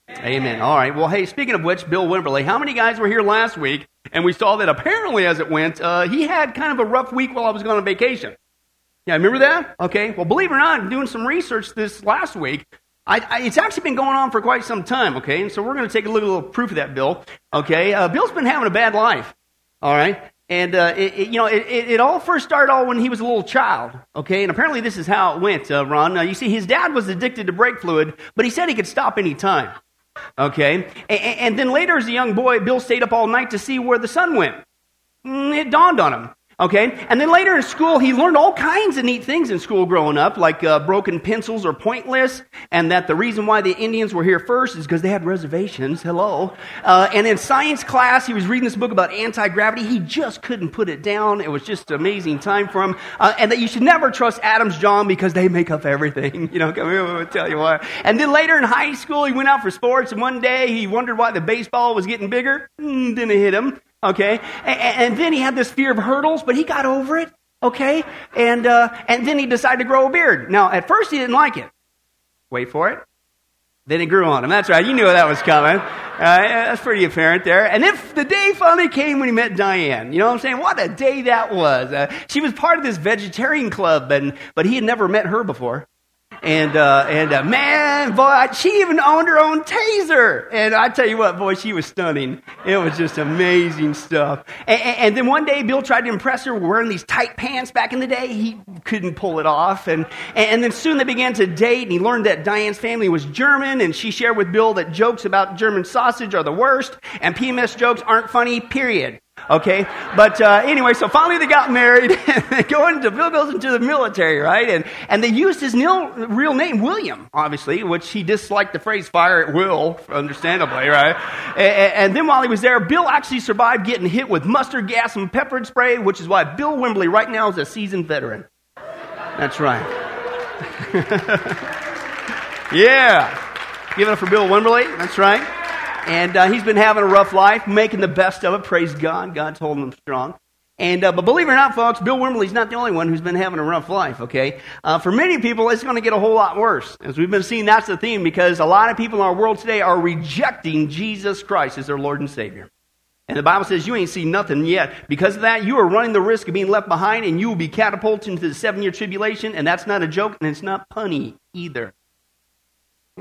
Amen. All right. Well, hey, speaking of which, Bill Wimberly, how many guys were here last week? And we saw that apparently as it went, he had kind of a rough week while I was going on vacation. Yeah, remember that? Okay. Well, believe it or not, doing some research this last week, it's actually been going on for quite some time, okay? And so we're going to take a little proof of that, Bill. Okay. Bill's been having a bad life. All right. And, it all first started when he was a little child, okay? And apparently this is how it went, Ron. Now, you see, his dad was addicted to brake fluid, but he said he could stop any time, okay? And then later as a young boy, Bill stayed up all night to see where the sun went. It dawned on him. Okay, and then later in school, he learned all kinds of neat things in school growing up, like broken pencils are pointless, and that the reason why the Indians were here first is because they had reservations. Hello. And in science class, he was reading this book about anti-gravity. He just couldn't put it down. It was just an amazing time for him. And that you should never trust Adam's John because they make up everything. You know, I'll tell you what. And then later in high school, he went out for sports, and one day he wondered why the baseball was getting bigger. Didn't hit him. Okay, and then he had this fear of hurdles, but he got over it, okay? And then he decided to grow a beard. Now, at first he didn't like it. Wait for it. Then it grew on him. That's right, you knew that was coming. That's pretty apparent there. And then the day finally came when he met Diane. You know what I'm saying? What a day that was. She was part of this vegetarian club, but he had never met her before. And man, boy, she even owned her own taser. And I tell you what, boy, she was stunning. It was just amazing stuff. And then one day, Bill tried to impress her wearing these tight pants back in the day. He couldn't pull it off. And then soon they began to date, and he learned that Diane's family was German, and she shared with Bill that jokes about German sausage are the worst, and PMS jokes aren't funny, period. Okay, but anyway, so finally they got married, and Bill goes into the military, right? And they used his real name, William, obviously, which he disliked the phrase fire at will, understandably, right? And then while he was there, Bill actually survived getting hit with mustard gas and pepper spray, which is why Bill Wimberly right now is a seasoned veteran. That's right. Yeah. Give it up for Bill Wimberly. That's right. And he's been having a rough life, making the best of it. Praise God. God's holding him strong. And but believe it or not, folks, Bill Wimberly's not the only one who's been having a rough life, okay? For many people, it's going to get a whole lot worse. As we've been seeing, that's the theme, because a lot of people in our world today are rejecting Jesus Christ as their Lord and Savior. And the Bible says you ain't seen nothing yet. Because of that, you are running the risk of being left behind, and you will be catapulted into the 7-year tribulation, and that's not a joke, and it's not punny either. I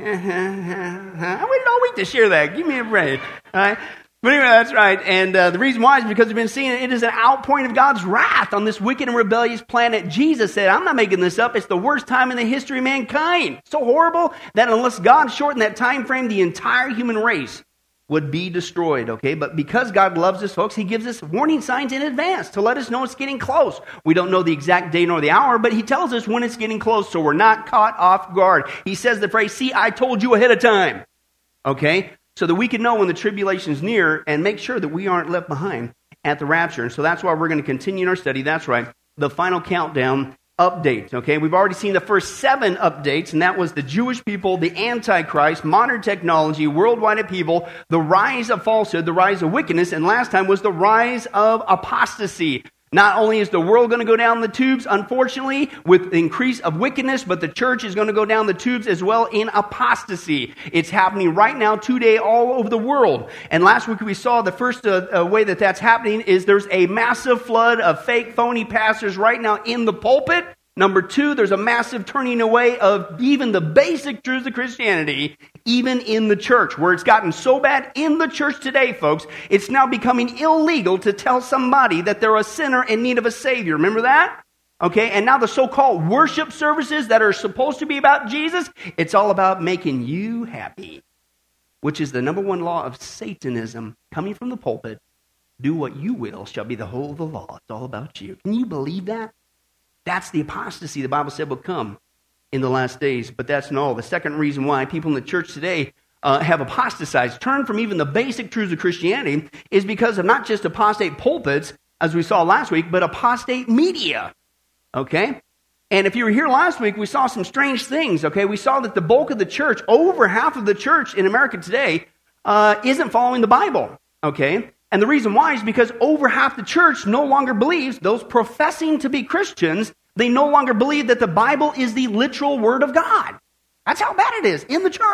waited all week to share that. Give me a break. All right? But anyway, that's right. And the reason why is because we've been seeing it is an outpouring of God's wrath on this wicked and rebellious planet. Jesus said, I'm not making this up. It's the worst time in the history of mankind. So horrible that unless God shortened that time frame, the entire human race would be destroyed, okay? But because God loves us, folks, He gives us warning signs in advance to let us know it's getting close. We don't know the exact day nor the hour, but He tells us when it's getting close, so we're not caught off guard. He says the phrase, see, I told you ahead of time, okay? So that we can know when the tribulation is near and make sure that we aren't left behind at the rapture. And so that's why we're going to continue in our study. That's right, the final countdown updates, okay? We've already seen the first 7 updates, and that was the Jewish people, the Antichrist, modern technology, worldwide upheaval, the rise of falsehood, the rise of wickedness, and last time was the rise of apostasy. Not only is the world going to go down the tubes, unfortunately, with the increase of wickedness, but the church is going to go down the tubes as well in apostasy. It's happening right now, today, all over the world. And last week we saw the first way that that's happening is there's a massive flood of fake, phony pastors right now in the pulpit. Number 2, there's a massive turning away of even the basic truths of Christianity, even in the church, where it's gotten so bad in the church today, folks, it's now becoming illegal to tell somebody that they're a sinner in need of a Savior. Remember that? Okay, and now the so-called worship services that are supposed to be about Jesus, it's all about making you happy, which is the number 1 law of Satanism coming from the pulpit. Do what you will shall be the whole of the law. It's all about you. Can you believe that? That's the apostasy the Bible said will come in the last days. But that's not all. The second reason why people in the church today have apostatized, turned from even the basic truths of Christianity, is because of not just apostate pulpits, as we saw last week, but apostate media. Okay? And if you were here last week, we saw some strange things. Okay? We saw that the bulk of the church, over half of the church in America today, isn't following the Bible. Okay? And the reason why is because over half the church no longer believes, those professing to be Christians, they no longer believe that the Bible is the literal Word of God. That's how bad it is in the church.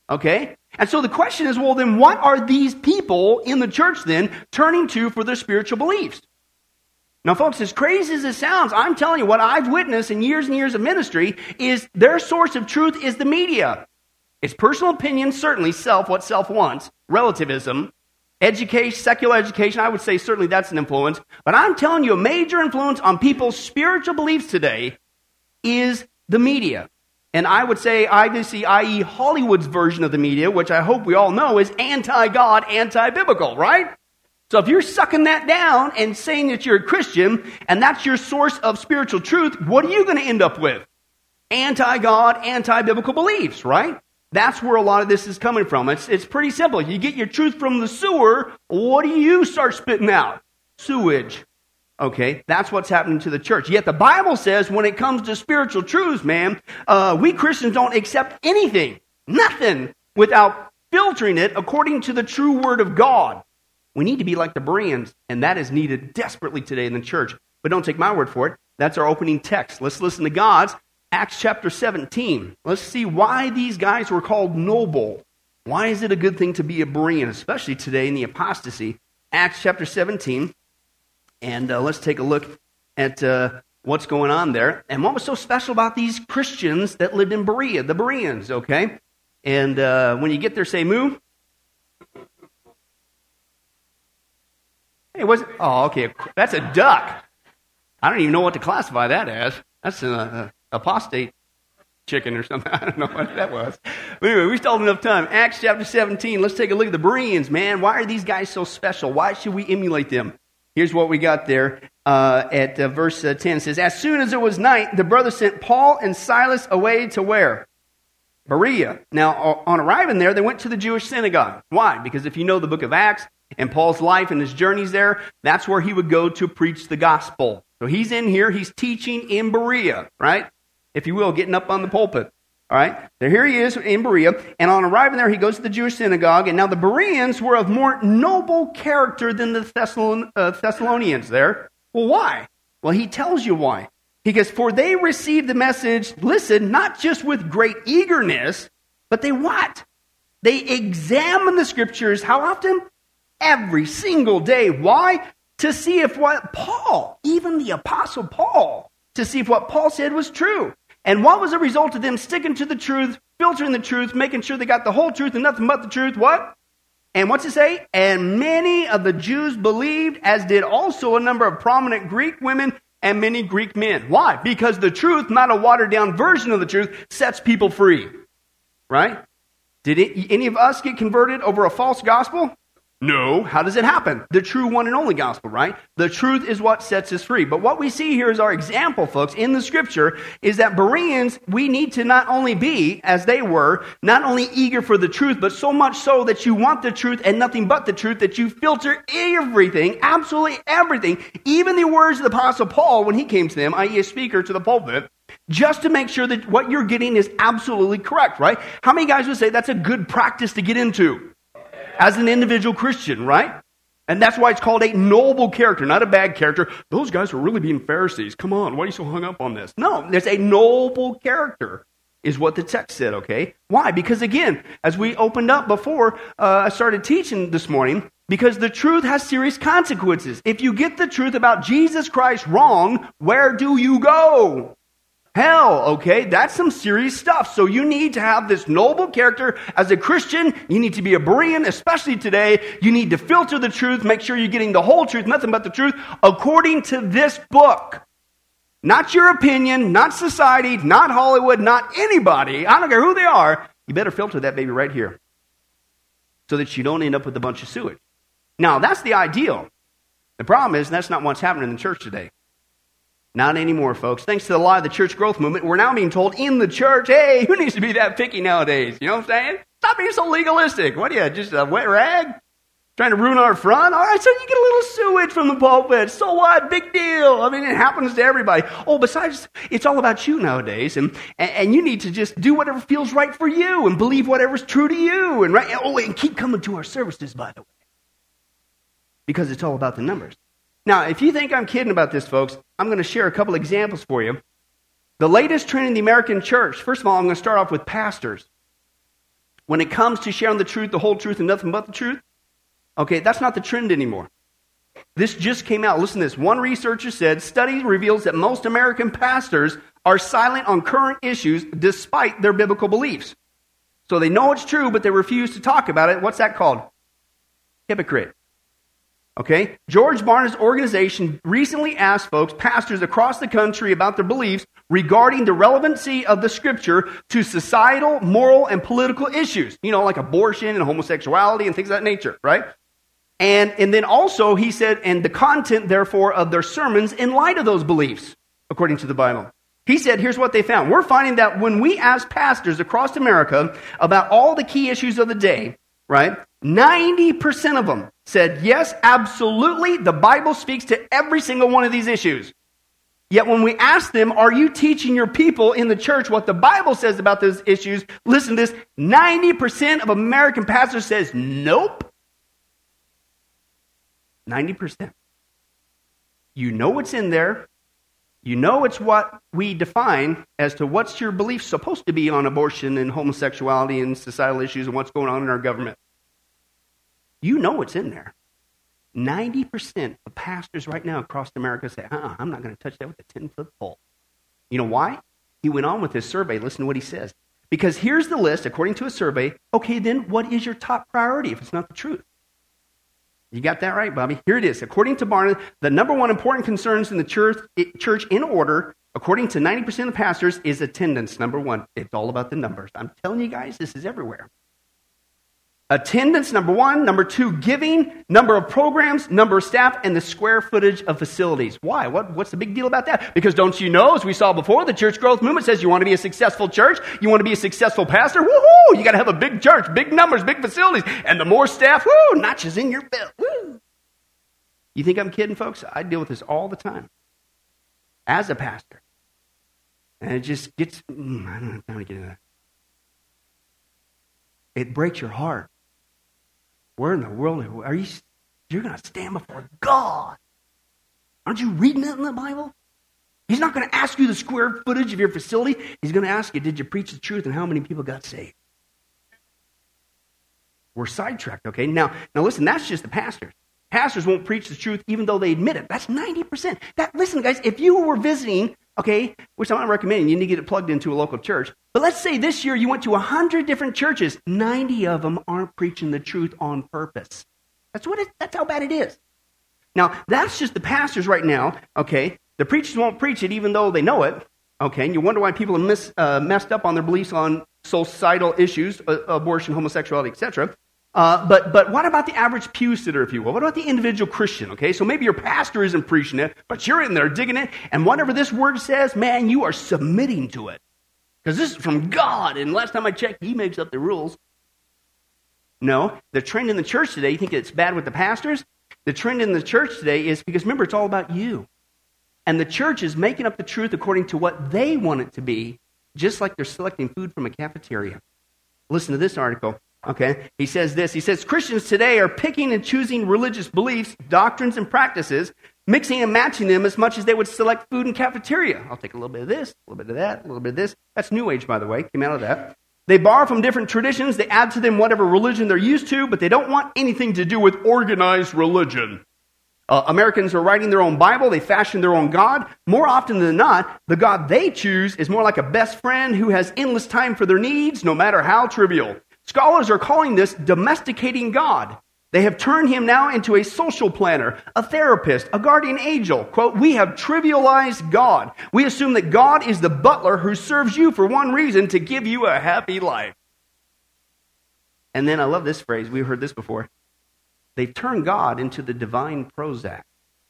Okay? And so the question is, well, then what are these people in the church then turning to for their spiritual beliefs? Now, folks, as crazy as it sounds, I'm telling you, what I've witnessed in years and years of ministry is their source of truth is the media. It's personal opinion, certainly what self wants, relativism, education, secular education, I would say certainly that's an influence. But I'm telling you, a major influence on people's spiritual beliefs today is the media. And I would say, obviously, i.e. Hollywood's version of the media, which I hope we all know is anti-God, anti-biblical, right? So if you're sucking that down and saying that you're a Christian, and that's your source of spiritual truth, what are you going to end up with? Anti-God, anti-biblical beliefs, right? That's where a lot of this is coming from. It's pretty simple. You get your truth from the sewer, what do you start spitting out? Sewage. Okay, that's what's happening to the church. Yet the Bible says when it comes to spiritual truths, man, we Christians don't accept anything, nothing, without filtering it according to the true word of God. We need to be like the Bereans, and that is needed desperately today in the church. But don't take my word for it. That's our opening text. Let's listen to God's. Acts chapter 17. Let's see why these guys were called noble. Why is it a good thing to be a Berean, especially today in the apostasy? Acts chapter 17. And let's take a look at what's going on there. And what was so special about these Christians that lived in Berea, the Bereans, okay? And when you get there, say moo. Hey, oh, okay. That's a duck. I don't even know what to classify that as. That's an apostate chicken or something. I don't know what that was. But anyway, we still have enough time. Acts chapter 17. Let's take a look at the Bereans, man. Why are these guys so special? Why should we emulate them? Here's what we got there at verse 10. It says, as soon as it was night, the brothers sent Paul and Silas away to where? Berea. Now, on arriving there, they went to the Jewish synagogue. Why? Because if you know the book of Acts and Paul's life and his journeys there, that's where he would go to preach the gospel. So he's in here, he's teaching in Berea, right? If you will, getting up on the pulpit. All right, so here he is in Berea, and on arriving there, he goes to the Jewish synagogue, and now the Bereans were of more noble character than the Thessalonians there. Well, why? Well, he tells you why. Because for they received the message, listen, not just with great eagerness, but they what? They examine the scriptures, how often? Every single day. Why? To see if what Paul, even the apostle Paul, to see if what Paul said was true. And what was the result of them sticking to the truth, filtering the truth, making sure they got the whole truth and nothing but the truth? What? And what's it say? And many of the Jews believed, as did also a number of prominent Greek women and many Greek men. Why? Because the truth, not a watered-down version of the truth, sets people free. Right? Did any of us get converted over a false gospel? No. How does it happen? The true one and only gospel, right? The truth is what sets us free. But what we see here is our example, folks, in the scripture, is that Bereans, we need to not only be, as they were, not only eager for the truth, but so much so that you want the truth and nothing but the truth, that you filter everything, absolutely everything, even the words of the Apostle Paul when he came to them, i.e. a speaker to the pulpit, just to make sure that what you're getting is absolutely correct, right? How many guys would say that's a good practice to get into as an individual Christian, right? And that's why it's called a noble character, not a bad character. Those guys were really being Pharisees. Come on, why are you so hung up on this? No, there's a noble character is what the text said, okay? Why? Because again, as we opened up before I started teaching this morning, because the truth has serious consequences. If you get the truth about Jesus Christ wrong, where do you go? Hell, okay? That's some serious stuff. So you need to have this noble character. As a Christian, you need to be a Berean, especially today. You need to filter the truth, make sure you're getting the whole truth, nothing but the truth, according to this book. Not your opinion, not society, not Hollywood, not anybody. I don't care who they are. You better filter that baby right here so that you don't end up with a bunch of sewage. Now, that's the ideal. The problem is that's not what's happening in the church today. Not anymore, folks. Thanks to a lot of the church growth movement, we're now being told in the church, hey, who needs to be that picky nowadays? You know what I'm saying? Stop being so legalistic. What are you, just a wet rag? Trying to ruin our front? All right, so you get a little sewage from the pulpit. So what? Big deal. I mean, it happens to everybody. Oh, besides, it's all about you nowadays. And you need to just do whatever feels right for you and believe whatever's true to you. And right. Oh, and keep coming to our services, by the way. Because it's all about the numbers. Now, if you think I'm kidding about this, folks, I'm going to share a couple examples for you. The latest trend in the American church, first of all, I'm going to start off with pastors. when it comes to sharing the truth, the whole truth, and nothing but the truth, okay, that's not the trend anymore. This just came out. Listen to this. One researcher said, study reveals that most American pastors are silent on current issues despite their biblical beliefs. So they know it's true, but they refuse to talk about it. What's that called? Hypocrite. Okay? George Barna's organization recently asked folks, pastors across the country, about their beliefs regarding the relevancy of the scripture to societal, moral, and political issues. You know, like abortion and homosexuality and things of that nature, right? And then also, he said, and the content, therefore, of their sermons in light of those beliefs, according to the Bible. He said, here's what they found. We're finding that when we ask pastors across America about all the key issues of the day, right, 90% of them said, yes, absolutely, the Bible speaks to every single one of these issues. Yet when we ask them, are you teaching your people in the church what the Bible says about those issues? Listen to this, 90% of American pastors says, nope. 90%. You know what's in there. You know it's what we define as to what's your belief supposed to be on abortion and homosexuality and societal issues and what's going on in our government. You know what's in there. 90% of pastors right now across America say, I'm not going to touch that with a 10-foot pole. You know why? He went on with his survey. Listen to what he says. Because here's the list, according to a survey. Okay, then what is your top priority if it's not the truth? You got that right, Bobby. Here it is. According to Barna, the number one important concerns in the church in order, according to 90% of pastors, is attendance. Number one. It's all about the numbers. I'm telling you guys, this is everywhere. Attendance, number one. Number two, giving. Number of programs, number of staff, and the square footage of facilities. Why? What's the big deal about that? Because don't you know, as we saw before, the church growth movement says you want to be a successful church, you want to be a successful pastor, woohoo! You got to have a big church, big numbers, big facilities, and the more staff, woo, notches in your belt, woo. You think I'm kidding, folks? I deal with this all the time as a pastor. And it just gets, I don't have time to get into that. It breaks your heart. Where in the world are you? You're going to stand before God. Aren't you reading that in the Bible? He's not going to ask you the square footage of your facility. He's going to ask you, did you preach the truth and how many people got saved? We're sidetracked, okay? Now listen, that's just the pastors. Pastors won't preach the truth even though they admit it. That's 90%. Listen, guys, if you were visiting, okay, which I'm not recommending, you need to get it plugged into a local church. But let's say this year you went to 100 different churches. 90 of them aren't preaching the truth on purpose. That's how bad it is. Now, that's just the pastors right now, okay? The preachers won't preach it even though they know it, okay? And you wonder why people are messed up on their beliefs on societal issues, abortion, homosexuality, etc. But what about the average pew sitter, if you will? What about the individual Christian, okay? So maybe your pastor isn't preaching it, but you're in there digging it, and whatever this word says, man, you are submitting to it. Because this is from God, and last time I checked, he makes up the rules. No, the trend in the church today, you think it's bad with the pastors? The trend in the church today is, because remember, it's all about you. And the church is making up the truth according to what they want it to be, just like they're selecting food from a cafeteria. Listen to this article. Okay, he says this. He says, Christians today are picking and choosing religious beliefs, doctrines, and practices, mixing and matching them as much as they would select food in cafeteria. I'll take a little bit of this, a little bit of that, a little bit of this. That's New Age, by the way, came out of that. They borrow from different traditions. They add to them whatever religion they're used to, but they don't want anything to do with organized religion. Americans are writing their own Bible. They fashion their own God. More often than not, the God they choose is more like a best friend who has endless time for their needs, no matter how trivial. Scholars are calling this domesticating God. They have turned him now into a social planner, a therapist, a guardian angel. Quote, we have trivialized God. We assume that God is the butler who serves you for one reason, to give you a happy life. And then I love this phrase. We've heard this before. They've turned God into the divine Prozac.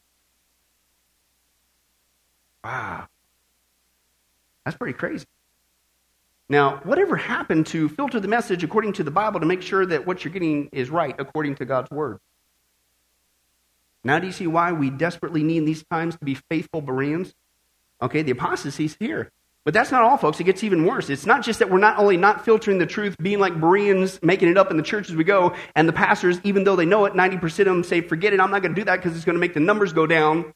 Wow. That's pretty crazy. Now, whatever happened to filter the message according to the Bible to make sure that what you're getting is right according to God's Word? Now do you see why we desperately need in these times to be faithful Bereans? Okay, the apostasy's here. But that's not all, folks. It gets even worse. It's not just that we're not only not filtering the truth, being like Bereans, making it up in the church as we go, and the pastors, even though they know it, 90% of them say, forget it, I'm not going to do that because it's going to make the numbers go down.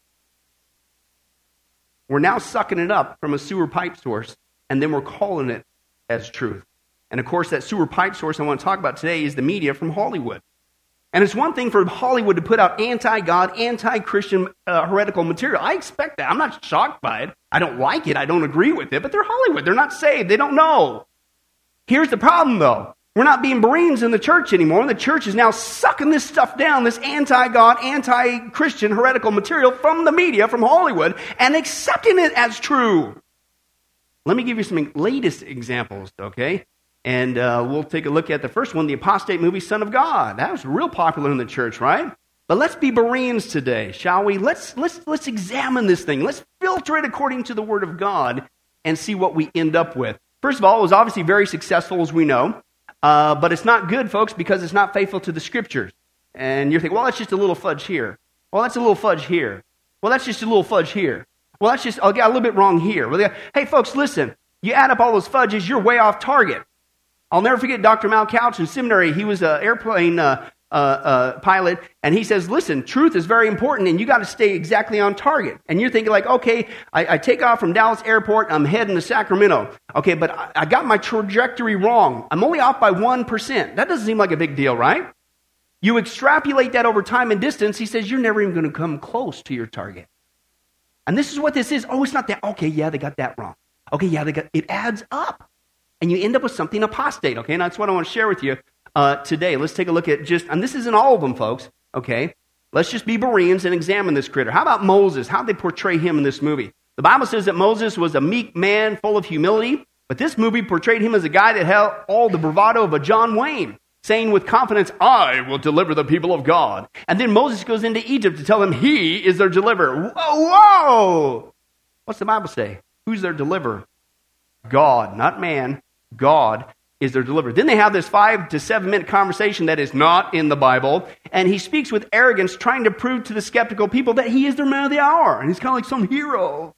We're now sucking it up from a sewer pipe source, and then we're calling it as truth. And of course, that sewer pipe source I want to talk about today is the media from Hollywood. And it's one thing for Hollywood to put out anti-God, anti-Christian heretical material. I expect that. I'm not shocked by it. I don't like it. I don't agree with it. But they're Hollywood. They're not saved. They don't know. Here's the problem, though. We're not being Bereans in the church anymore. And the church is now sucking this stuff down, this anti-God, anti-Christian heretical material from the media, from Hollywood, and accepting it as true. Let me give you some latest examples, okay? And we'll take a look at the first one, the apostate movie, Son of God. That was real popular in the church, right? But let's be Bereans today, shall we? Let's examine this thing. Let's filter it according to the Word of God and see what we end up with. First of all, it was obviously very successful, as we know. But it's not good, folks, because it's not faithful to the Scriptures. And you're thinking, well, that's just a little fudge here. Well, that's a little fudge here. Well, that's just a little fudge here. Well, that's just, I got a little bit wrong here. Well, hey, folks, listen. You add up all those fudges, you're way off target. I'll never forget Dr. Mal Couch in seminary. He was an airplane pilot, and he says, listen, truth is very important, and you got to stay exactly on target. And you're thinking like, okay, I take off from Dallas Airport, I'm heading to Sacramento. Okay, but I got my trajectory wrong. I'm only off by 1%. That doesn't seem like a big deal, right? You extrapolate that over time and distance, he says, you're never even going to come close to your target. And this is what this is. Oh, it's not that. Okay, yeah, they got that wrong. Okay, yeah, it adds up. And you end up with something apostate, okay? And that's what I want to share with you today. Let's take a look at and this isn't all of them, folks, okay? Let's just be Bereans and examine this critter. How about Moses? How'd they portray him in this movie? The Bible says that Moses was a meek man full of humility, but this movie portrayed him as a guy that had all the bravado of a John Wayne, saying with confidence, I will deliver the people of God. And then Moses goes into Egypt to tell them he is their deliverer. Whoa! What's the Bible say? Who's their deliverer? God, not man. God is their deliverer. Then they have this 5 to 7 minute conversation that is not in the Bible, and he speaks with arrogance, trying to prove to the skeptical people that he is their man of the hour, and he's kind of like some hero.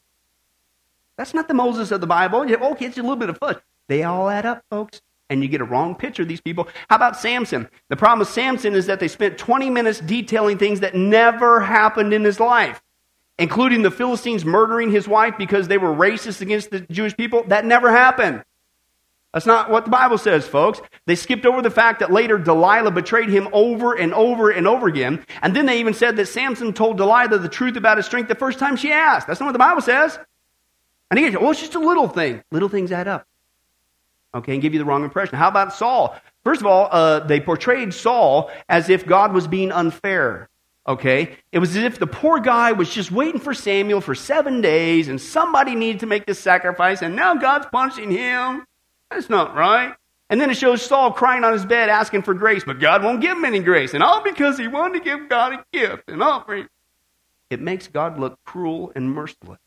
That's not the Moses of the Bible. Okay, it's a little bit of fudge. They all add up, folks, and you get a wrong picture of these people. How about Samson? The problem with Samson is that they spent 20 minutes detailing things that never happened in his life, including the Philistines murdering his wife because they were racist against the Jewish people. That never happened. That's not what the Bible says, folks. They skipped over the fact that later Delilah betrayed him over and over and over again. And then they even said that Samson told Delilah the truth about his strength the first time she asked. That's not what the Bible says. And he goes, well, it's just a little thing. Little things add up. Okay, and give you the wrong impression. How about Saul? First of all, they portrayed Saul as if God was being unfair. Okay? It was as if the poor guy was just waiting for Samuel for 7 days and somebody needed to make this sacrifice and now God's punishing him. That's not right. And then it shows Saul crying on his bed asking for grace, but God won't give him any grace. And all because he wanted to give God a gift and offering. It makes God look cruel and merciless.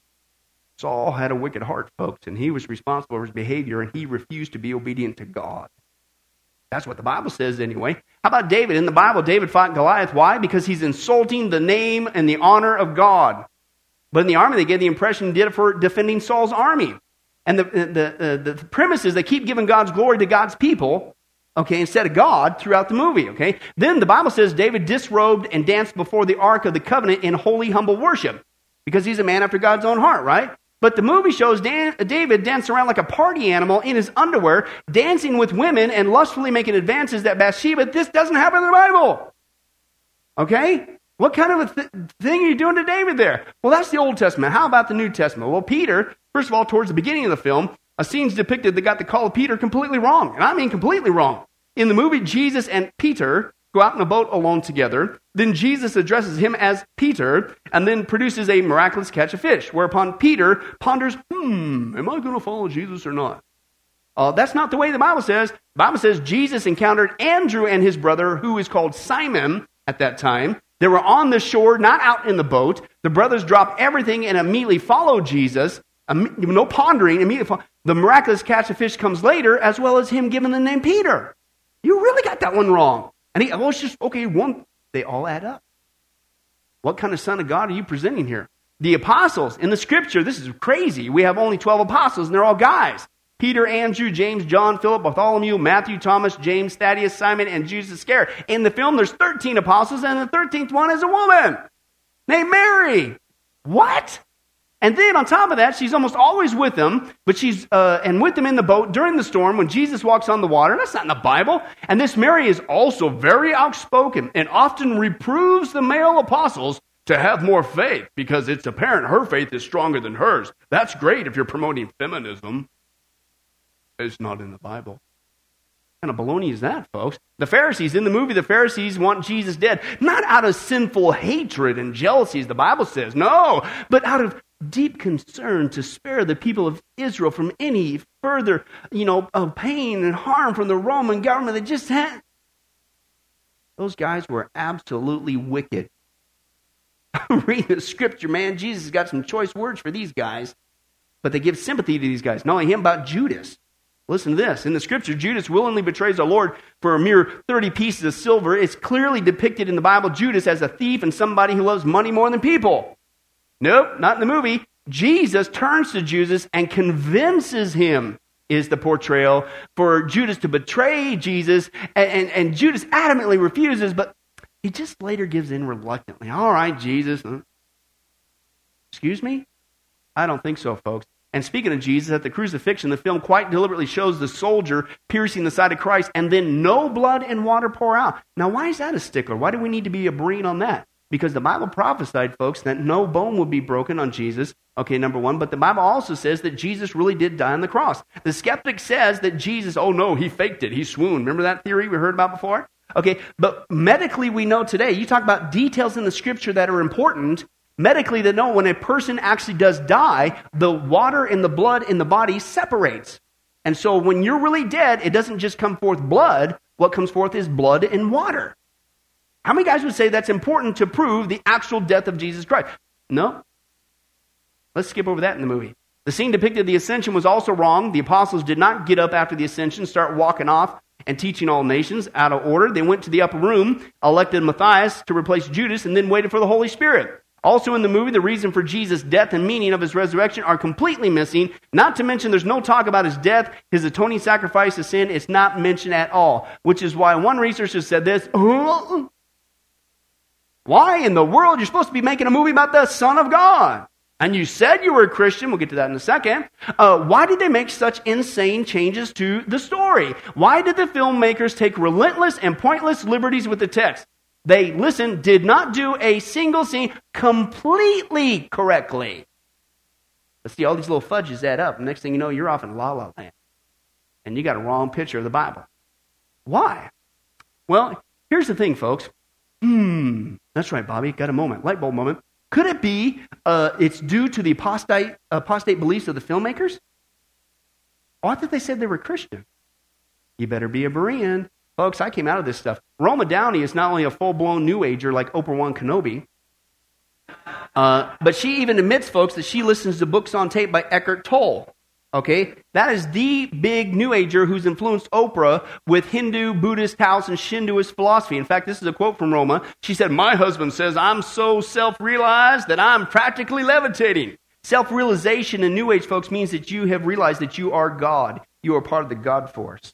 Saul had a wicked heart, folks, and he was responsible for his behavior, and he refused to be obedient to God. That's what the Bible says anyway. How about David? In the Bible, David fought Goliath. Why? Because he's insulting the name and the honor of God. But in the army, they gave the impression he did it for defending Saul's army. And the premise is they keep giving God's glory to God's people, okay, instead of God throughout the movie, okay? Then the Bible says David disrobed and danced before the Ark of the Covenant in holy, humble worship because he's a man after God's own heart, right? But the movie shows David dance around like a party animal in his underwear, dancing with women and lustfully making advances that Bathsheba. This doesn't happen in the Bible, okay? What kind of a thing are you doing to David there? Well, that's the Old Testament. How about the New Testament? Well, Peter, first of all, towards the beginning of the film, a scene's depicted that got the call of Peter completely wrong. And I mean completely wrong. In the movie, Jesus and Peter go out in a boat alone together. Then Jesus addresses him as Peter and then produces a miraculous catch of fish, whereupon Peter ponders, am I going to follow Jesus or not? That's not the way the Bible says. The Bible says Jesus encountered Andrew and his brother, who is called Simon at that time. They were on the shore, not out in the boat. The brothers dropped everything and immediately followed Jesus. No pondering. Immediately the miraculous catch of fish comes later, as well as him giving the name Peter. You really got that one wrong. And it's just, okay, one. They all add up. What kind of son of God are you presenting here? The apostles, in the scripture, this is crazy. We have only 12 apostles, and they're all guys. Peter, Andrew, James, John, Philip, Bartholomew, Matthew, Thomas, James, Thaddeus, Simon, and Judas Iscariot. In the film, there's 13 apostles, and the 13th one is a woman named Mary. What? And then on top of that, she's almost always with him, but she's and with him in the boat during the storm when Jesus walks on the water. That's not in the Bible. And this Mary is also very outspoken and often reproves the male apostles to have more faith because it's apparent her faith is stronger than hers. That's great if you're promoting feminism. It's not in the Bible. What kind of baloney is that, folks? The Pharisees, in the movie, the Pharisees want Jesus dead, not out of sinful hatred and jealousy, as the Bible says, no, but out of deep concern to spare the people of Israel from any further, pain and harm from the Roman government that just had. Those guys were absolutely wicked. Read the scripture, man. Jesus has got some choice words for these guys, but they give sympathy to these guys. Not only him, about Judas. Listen to this. In the scripture, Judas willingly betrays our Lord for a mere 30 pieces of silver. It's clearly depicted in the Bible, Judas as a thief and somebody who loves money more than people. Nope, not in the movie. Jesus turns to Judas and convinces him, is the portrayal, for Judas to betray Jesus. And Judas adamantly refuses, but he just later gives in reluctantly. All right, Jesus. Excuse me? I don't think so, folks. And speaking of Jesus, at the crucifixion, the film quite deliberately shows the soldier piercing the side of Christ and then no blood and water pour out. Now, why is that a stickler? Why do we need to be a Berean on that? Because the Bible prophesied, folks, that no bone would be broken on Jesus. Okay, number one. But the Bible also says that Jesus really did die on the cross. The skeptic says that Jesus, oh no, he faked it. He swooned. Remember that theory we heard about before? Okay, but medically we know today, you talk about details in the scripture that are important. Medically, they know when a person actually does die, the water and the blood in the body separates. And so when you're really dead, it doesn't just come forth blood. What comes forth is blood and water. How many guys would say that's important to prove the actual death of Jesus Christ? No. Let's skip over that in the movie. The scene depicted the ascension was also wrong. The apostles did not get up after the ascension, start walking off and teaching all nations out of order. They went to the upper room, elected Matthias to replace Judas, and then waited for the Holy Spirit. Also in the movie, the reason for Jesus' death and meaning of his resurrection are completely missing. Not to mention there's no talk about his death, his atoning sacrifice of sin. It's not mentioned at all, which is why one researcher said this. Why in the world you're supposed to be making a movie about the Son of God? And you said you were a Christian. We'll get to that in a second. Why did they make such insane changes to the story? Why did the filmmakers take relentless and pointless liberties with the text? They, did not do a single scene completely correctly. But see, all these little fudges add up. Next thing you know, you're off in La La Land. And you got a wrong picture of the Bible. Why? Well, here's the thing, folks. That's right, Bobby. Got a moment. Light bulb moment. Could it be it's due to the apostate beliefs of the filmmakers? Oh, I thought they said they were Christian. You better be a Berean. Folks, I came out of this stuff. Roma Downey is not only a full-blown New Ager like Oprah Kenobi, but she even admits, folks, that she listens to books on tape by Eckhart Tolle. Okay? That is the big New Ager who's influenced Oprah with Hindu, Buddhist, Taoist, and Shintoist philosophy. In fact, this is a quote from Roma. She said, "My husband says I'm so self-realized that I'm practically levitating." Self-realization in New Age, folks, means that you have realized that you are God. You are part of the God force.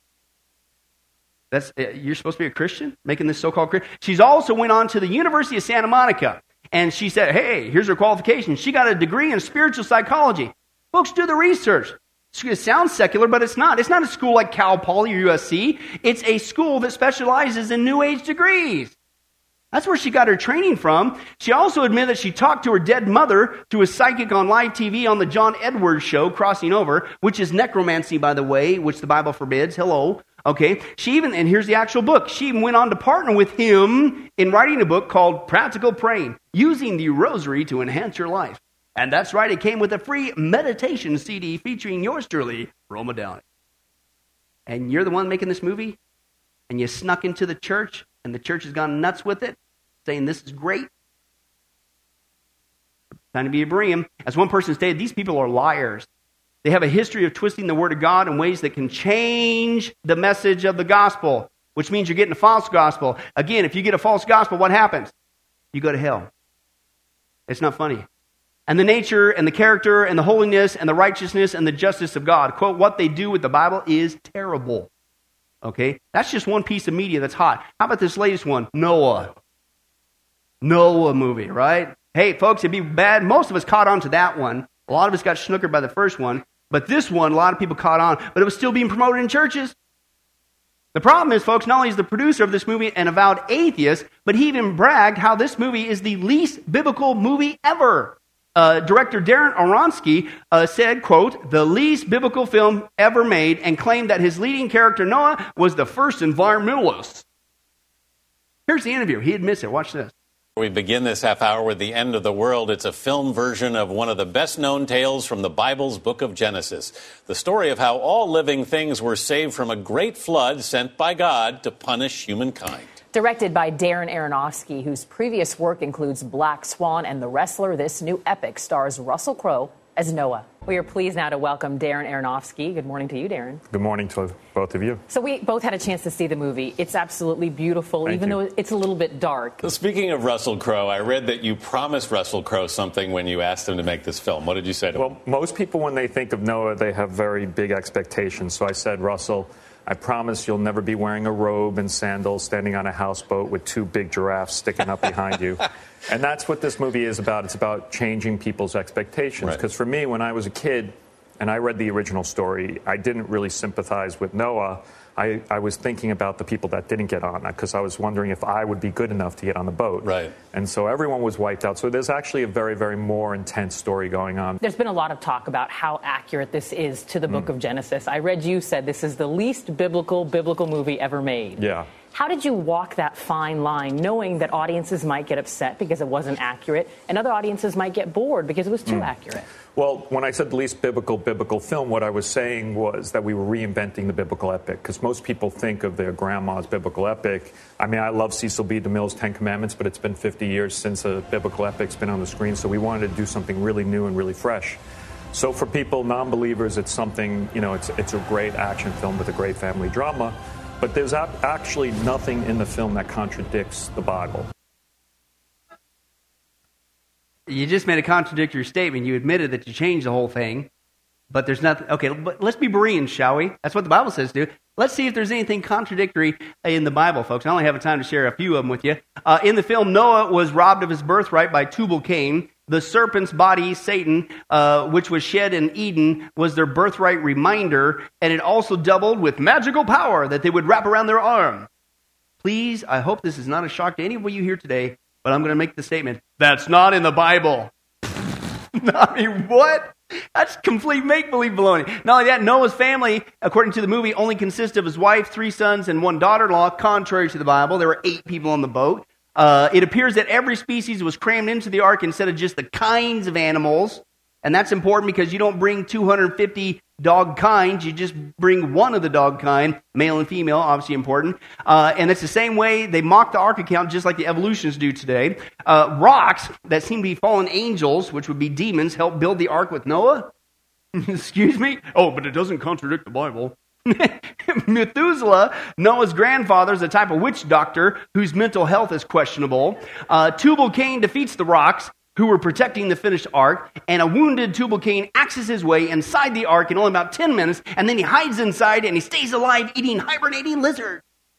You're supposed to be a Christian, making this so-called Christian. She's also went on to the University of Santa Monica, and she said, hey, here's her qualification. She got a degree in spiritual psychology. Folks, do the research. It sounds secular, but it's not. It's not a school like Cal Poly or USC. It's a school that specializes in New Age degrees. That's where she got her training from. She also admitted that she talked to her dead mother, to a psychic on live TV on the John Edwards show, Crossing Over, which is necromancy, by the way, which the Bible forbids. Hello. Okay. And here's the actual book. She even went on to partner with him in writing a book called Practical Praying, Using the Rosary to Enhance Your Life. And that's right, it came with a free meditation CD featuring yours truly, Roma Downey. And you're the one making this movie? And you snuck into the church, and the church has gone nuts with it, saying this is great? Time to be a Berean. As one person stated, these people are liars. They have a history of twisting the Word of God in ways that can change the message of the gospel, which means you're getting a false gospel. Again, if you get a false gospel, what happens? You go to hell. It's not funny. And the nature and the character and the holiness and the righteousness and the justice of God, quote, what they do with the Bible is terrible. Okay? That's just one piece of media that's hot. How about this latest one? Noah movie, right? Hey, folks, it'd be bad. Most of us caught on to that one. A lot of us got snookered by the first one. But this one, a lot of people caught on. But it was still being promoted in churches. The problem is, folks, not only is the producer of this movie an avowed atheist, but he even bragged how this movie is the least biblical movie ever. Director Darren Aronofsky said, quote, the least biblical film ever made, and claimed that his leading character, Noah, was the first environmentalist. Here's the interview. He admits it. Watch this. We begin this half hour with The End of the World. It's a film version of one of the best-known tales from the Bible's book of Genesis. The story of how all living things were saved from a great flood sent by God to punish humankind. Directed by Darren Aronofsky, whose previous work includes Black Swan and The Wrestler, this new epic stars Russell Crowe as Noah. We are pleased now to welcome Darren Aronofsky. Good morning to you, Darren. Good morning to both of you. So we both had a chance to see the movie. It's absolutely beautiful, even though it's a little bit dark. Well, speaking of Russell Crowe, I read that you promised Russell Crowe something when you asked him to make this film. What did you say to him? Well, most people, when they think of Noah, they have very big expectations. So I said, Russell, I promise you'll never be wearing a robe and sandals standing on a houseboat with two big giraffes sticking up behind you. And that's what this movie is about. It's about changing people's expectations. Because for me, when I was a kid and I read the original story, I didn't really sympathize with Noah. I was thinking about the people that didn't get on, because I was wondering if I would be good enough to get on the boat. Right. And so everyone was wiped out. So there's actually a very, very more intense story going on. There's been a lot of talk about how accurate this is to the book of Genesis. I read you said this is the least biblical movie ever made. Yeah. How did you walk that fine line, knowing that audiences might get upset because it wasn't accurate, and other audiences might get bored because it was too accurate? Well, when I said the least biblical film, what I was saying was that we were reinventing the biblical epic, because most people think of their grandma's biblical epic. I mean, I love Cecil B. DeMille's Ten Commandments, but it's been 50 years since a biblical epic's been on the screen, so we wanted to do something really new and really fresh. So for people, non-believers, it's something, it's a great action film with a great family drama, but there's actually nothing in the film that contradicts the Bible. You just made a contradictory statement. You admitted that you changed the whole thing, but there's nothing. Okay, but let's be Bereans, shall we? That's what the Bible says to do. Let's see if there's anything contradictory in the Bible, folks. I only have time to share a few of them with you. In the film, Noah was robbed of his birthright by Tubal-Cain. The serpent's body, Satan, which was shed in Eden, was their birthright reminder, and it also doubled with magical power that they would wrap around their arm. Please, I hope this is not a shock to any of you here today, but I'm going to make the statement, that's not in the Bible. I mean, what? That's complete make-believe baloney. Not only that, Noah's family, according to the movie, only consists of his wife, 3 sons, and 1 daughter-in-law, contrary to the Bible. There were 8 people on the boat. It appears that every species was crammed into the ark instead of just the kinds of animals. And that's important because you don't bring 250 dog kinds. You just bring one of the dog kind, male and female, obviously important. And it's the same way they mock the ark account just like the evolutionists do today. Rocks that seem to be fallen angels, which would be demons, help build the ark with Noah. Excuse me? Oh, but it doesn't contradict the Bible. Methuselah, Noah's grandfather, is a type of witch doctor whose mental health is questionable. Tubal-Cain defeats the rocks who were protecting the finished ark, and a wounded Tubal-Cain axes his way inside the ark in only about 10 minutes, and then he hides inside and he stays alive eating hibernating lizards.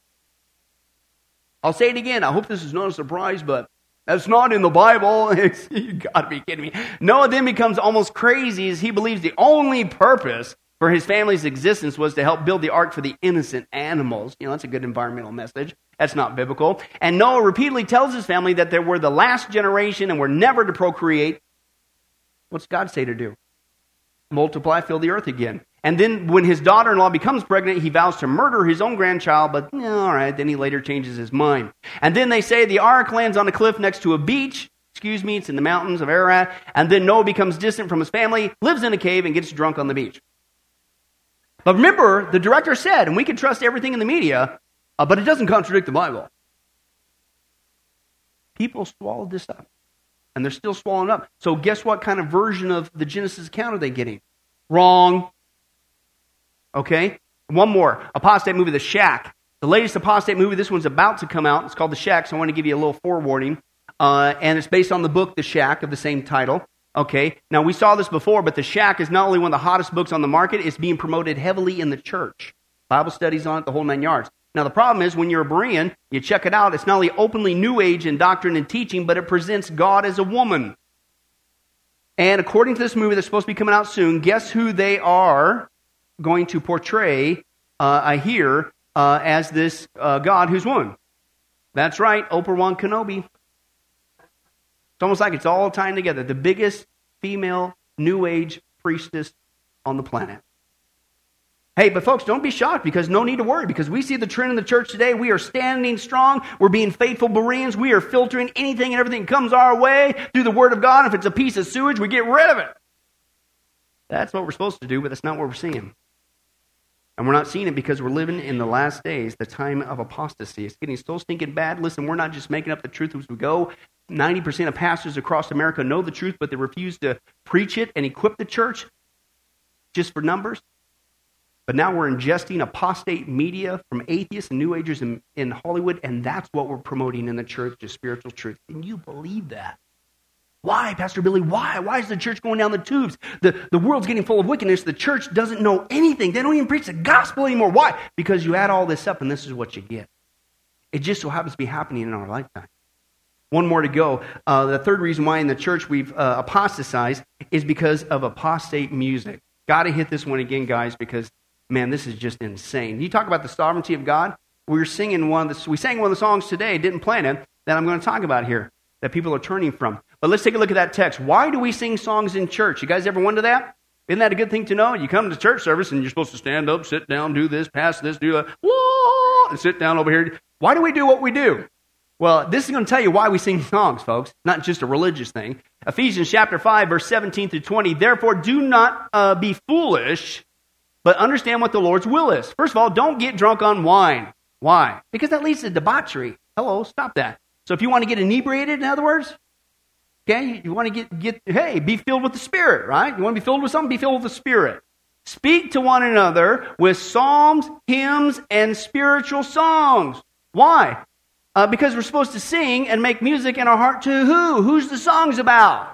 I'll say it again. I hope this is not a surprise, but that's not in the Bible. You gotta be kidding me. Noah then becomes almost crazy as he believes the only purpose for his family's existence was to help build the ark for the innocent animals. That's a good environmental message. That's not biblical. And Noah repeatedly tells his family that they were the last generation and were never to procreate. What's God say to do? Multiply, fill the earth again. And then when his daughter-in-law becomes pregnant, he vows to murder his own grandchild, but all right, then he later changes his mind. And then they say the ark lands on a cliff next to a beach. It's in the mountains of Ararat. And then Noah becomes distant from his family, lives in a cave, and gets drunk on the beach. But remember, the director said, and we can trust everything in the media, but it doesn't contradict the Bible. People swallowed this up, and they're still swallowing it up. So guess what kind of version of the Genesis account are they getting? Wrong. Okay? One more. Apostate movie, The Shack. The latest apostate movie, this one's about to come out. It's called The Shack, so I want to give you a little forewarning. And it's based on the book, The Shack, of the same title. Okay, now we saw this before, but The Shack is not only one of the hottest books on the market, it's being promoted heavily in the church. Bible studies on it, the whole 9 yards. Now, the problem is when you're a Berean, you check it out, it's not only openly New Age in doctrine and teaching, but it presents God as a woman. And according to this movie that's supposed to be coming out soon, guess who they are going to portray, I hear, as this God who's woman? That's right, Oprah Kenobi. It's almost like it's all tying together. The biggest female New Age priestess on the planet. Hey, but folks, don't be shocked, because no need to worry, because we see the trend in the church today. We are standing strong. We're being faithful Bereans. We are filtering anything and everything that comes our way through the Word of God. If it's a piece of sewage, we get rid of it. That's what we're supposed to do, but that's not what we're seeing. And we're not seeing it because we're living in the last days, the time of apostasy. It's getting so stinking bad. Listen, we're not just making up the truth as we go. 90% of pastors across America know the truth, but they refuse to preach it and equip the church just for numbers. But now we're ingesting apostate media from atheists and New Agers in Hollywood, and that's what we're promoting in the church, is spiritual truth. Can you believe that? Why, Pastor Billy? Why? Why is the church going down the tubes? The world's getting full of wickedness. The church doesn't know anything. They don't even preach the gospel anymore. Why? Because you add all this up, and this is what you get. It just so happens to be happening in our lifetime. One more to go. The third reason why in the church we've apostatized is because of apostate music. Got to hit this one again, guys, because man, this is just insane. You talk about the sovereignty of God. We sang one of the songs today, didn't plan it, that I'm going to talk about here, that people are turning from. But let's take a look at that text. Why do we sing songs in church? You guys ever wonder that? Isn't that a good thing to know? You come to church service and you're supposed to stand up, sit down, do this, pass this, do that, and sit down over here. Why do we do what we do? Well, this is going to tell you why we sing songs, folks. Not just a religious thing. Ephesians chapter 5, verse 17 through 20. Therefore, do not be foolish, but understand what the Lord's will is. First of all, don't get drunk on wine. Why? Because that leads to debauchery. Hello, stop that. So if you want to get inebriated, in other words, okay, you want to be filled with the Spirit, right? You want to be filled with something? Be filled with the Spirit. Speak to one another with psalms, hymns, and spiritual songs. Why? Because we're supposed to sing and make music in our heart to who? Who's the songs about?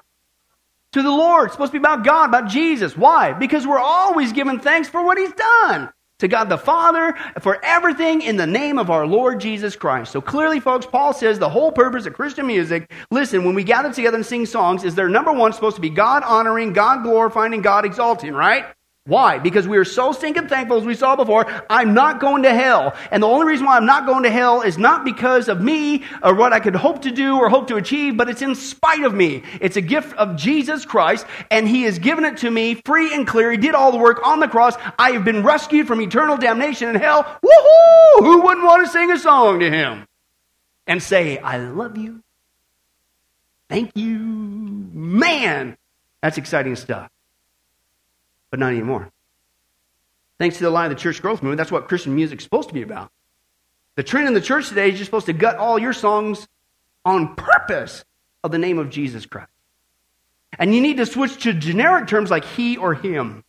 To the Lord. It's supposed to be about God, about Jesus. Why? Because we're always giving thanks for what He's done. To God the Father, for everything in the name of our Lord Jesus Christ. So clearly, folks, Paul says the whole purpose of Christian music, listen, when we gather together and sing songs, is they're number one, supposed to be God honoring, God glorifying, and God exalting, right? Why? Because we are so stinking thankful, as we saw before, I'm not going to hell. And the only reason why I'm not going to hell is not because of me or what I could hope to do or hope to achieve, but it's in spite of me. It's a gift of Jesus Christ, and He has given it to me free and clear. He did all the work on the cross. I have been rescued from eternal damnation in hell. Woohoo! Who wouldn't want to sing a song to Him and say, I love you. Thank you. Man, that's exciting stuff. But not anymore. Thanks to the line of the church growth movement, that's what Christian music is supposed to be about. The trend in the church today is you're supposed to gut all your songs on purpose of the name of Jesus Christ. And you need to switch to generic terms like he or him.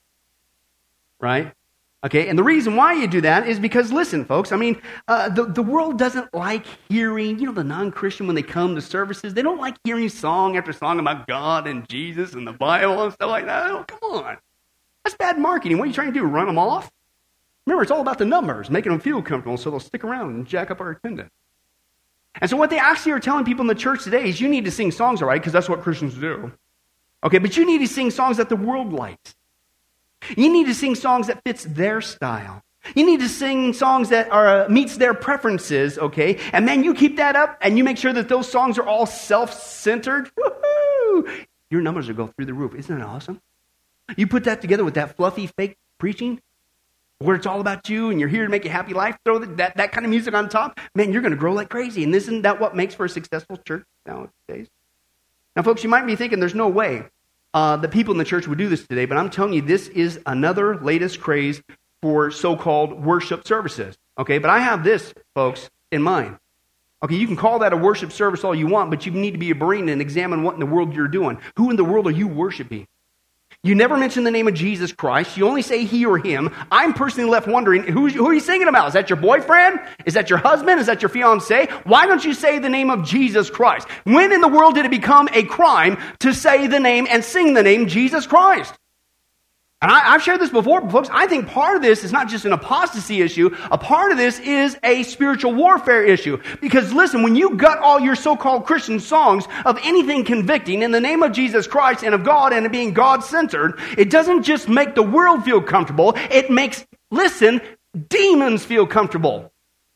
Right? Okay, and the reason why you do that is because, listen, folks, I mean, the world doesn't like hearing, the non-Christian when they come to services, they don't like hearing song after song about God and Jesus and the Bible and stuff like that. Oh, come on. That's bad marketing. What are you trying to do, run them off? Remember, it's all about the numbers, making them feel comfortable so they'll stick around and jack up our attendance. And so what they actually are telling people in the church today is you need to sing songs, all right, because that's what Christians do. Okay, but you need to sing songs that the world likes. You need to sing songs that fits their style. You need to sing songs that meets their preferences, okay? And man, you keep that up and you make sure that those songs are all self-centered. Woohoo! Your numbers will go through the roof. Isn't that awesome? You put that together with that fluffy fake preaching where it's all about you and you're here to make a happy life, throw that kind of music on top, man, you're going to grow like crazy. And isn't that what makes for a successful church nowadays? Now, folks, you might be thinking there's no way the people in the church would do this today, but I'm telling you, this is another latest craze for so-called worship services. Okay, but I have this, folks, in mind. Okay, you can call that a worship service all you want, but you need to be a Berean and examine what in the world you're doing. Who in the world are you worshiping? You never mention the name of Jesus Christ. You only say he or him. I'm personally left wondering, who are you singing about? Is that your boyfriend? Is that your husband? Is that your fiancé? Why don't you say the name of Jesus Christ? When in the world did it become a crime to say the name and sing the name Jesus Christ? And I've shared this before, but folks, I think part of this is not just an apostasy issue. A part of this is a spiritual warfare issue. Because listen, when you gut all your so-called Christian songs of anything convicting in the name of Jesus Christ and of God and of being God-centered, it doesn't just make the world feel comfortable. It makes, listen, demons feel comfortable.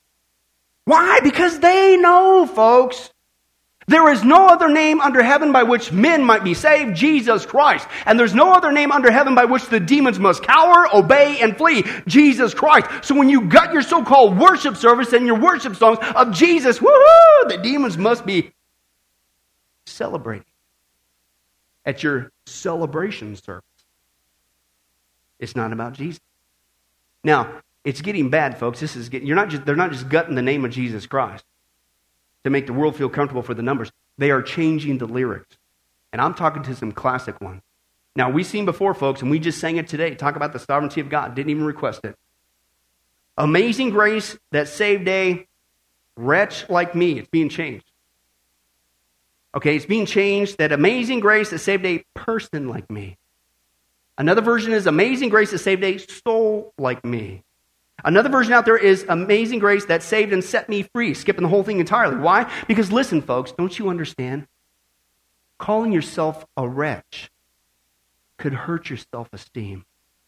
Why? Because they know, folks. There is no other name under heaven by which men might be saved, Jesus Christ. And there's no other name under heaven by which the demons must cower, obey, and flee, Jesus Christ. So when you gut your so-called worship service and your worship songs of Jesus, woohoo, the demons must be celebrating at your celebration service. It's not about Jesus. Now, it's getting bad, folks. They're not just gutting the name of Jesus Christ to make the world feel comfortable for the numbers. They are changing the lyrics. And I'm talking to some classic ones. Now, we've seen before, folks, and we just sang it today. Talk about the sovereignty of God. Didn't even request it. Amazing grace that saved a wretch like me. It's being changed. Okay, it's being changed. That amazing grace that saved a person like me. Another version is amazing grace that saved a soul like me. Another version out there is amazing grace that saved and set me free, skipping the whole thing entirely. Why? Because listen, folks, don't you understand? Calling yourself a wretch could hurt your self-esteem.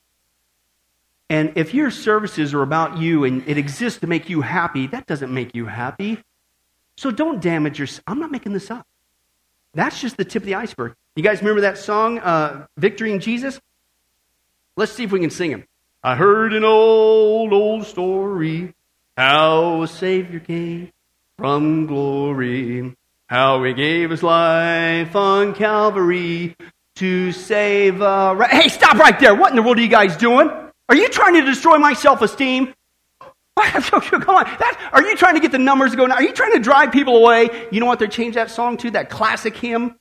And if your services are about you and it exists to make you happy, that doesn't make you happy. So don't damage yourself. I'm not making this up. That's just the tip of the iceberg. You guys remember that song, Victory in Jesus? Let's see if we can sing it. I heard an old story, how a Savior came from glory, how He gave His life on Calvary to save Hey, stop right there. What in the world are you guys doing? Are you trying to destroy my self-esteem? Come on. Are you trying to get the numbers going? Are you trying to drive people away? You know what they changed that song to, that classic hymn?